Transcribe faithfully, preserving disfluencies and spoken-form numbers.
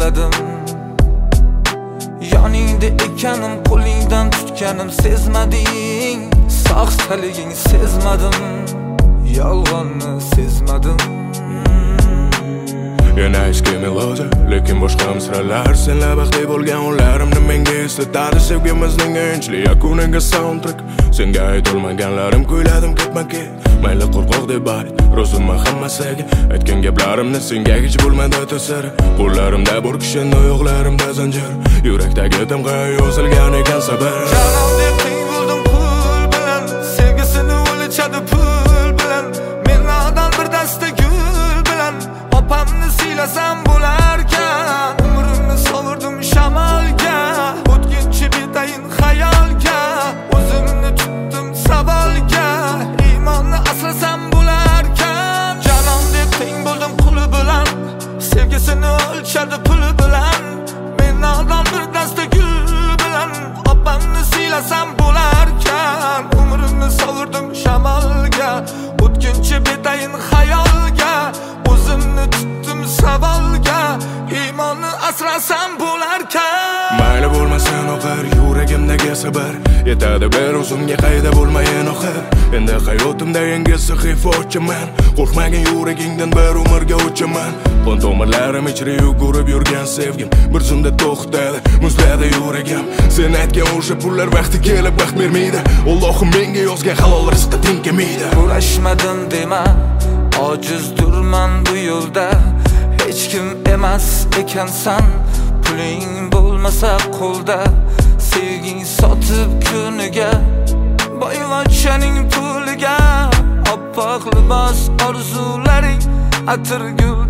izladim. Yoningda ekanim, qo'lingdan tutganim sezmading. Sog'saliging sezmadim, yolg'onni sezmadim. Yana eski melodiya, lekin boshqa misralar. Senla baxtli bo'lgan onlarimni menga eslatadi. Sevgimizning enchli yakuniga soundtrack. Senga aytolmaganlarim kuyladim ketma-ket. Mayli qo'rqoq deb ayt, roziman hammasiga. Aytgan gaplarimni senga hech bo'lmadi ta'siri. Qo'llarimda bir kishin, oyoqlarimda zanjir. Yurakdagi tamg'a yozilgan ekan sabr. Jalondek qiyin bo'ldim pul bilan, sevgisini o'lchadi pul bilan. Men odam bir dasta gul bilan, opamni siylasam bo'larkan. Umrimni sovurdim shamolga, o'tkinchi betayin xayolga. O'zimni tutdim savolga, iymonni aslasam bo'larkan. Jalondek qiyin bo'ldim puli bilan, sevgisini o'lchadi puli bilan. Men odam bir dasta gul bilan, opamni siylasam bo'larkan. Umrimni sovurdim shamolga, o'tkinchi betayin xayolga. O'zimni tutdim savolga, iymonni asrasam bo'larkan. Mayli bo'lmasin oxir, yuragimdagi sabr yetadi bir o'zimga qayda bo'lmayin oxir. Endi hayotimda yangi sahifa ochaman. Qo'rqmagin yuragingdan bir umrga o'chaman. Qon tomirlarim ichra yugurib yurgan sevgim bir zumda to'xtadi, muzladi yuragim. Sen aytgan o'sha pullar vaqti kelib vaqt bermaydi. Allohim menga yozgan halol rizqqa teng kelmaydi. Kurashmadim dema, ojizdirman bu yo'lda. Hech kim emas ekansan, puling bo'lmasa qo'lda. Sevging sotib kuniga, boyvachchaning puliga. Oppoq libos orzularing, atir gul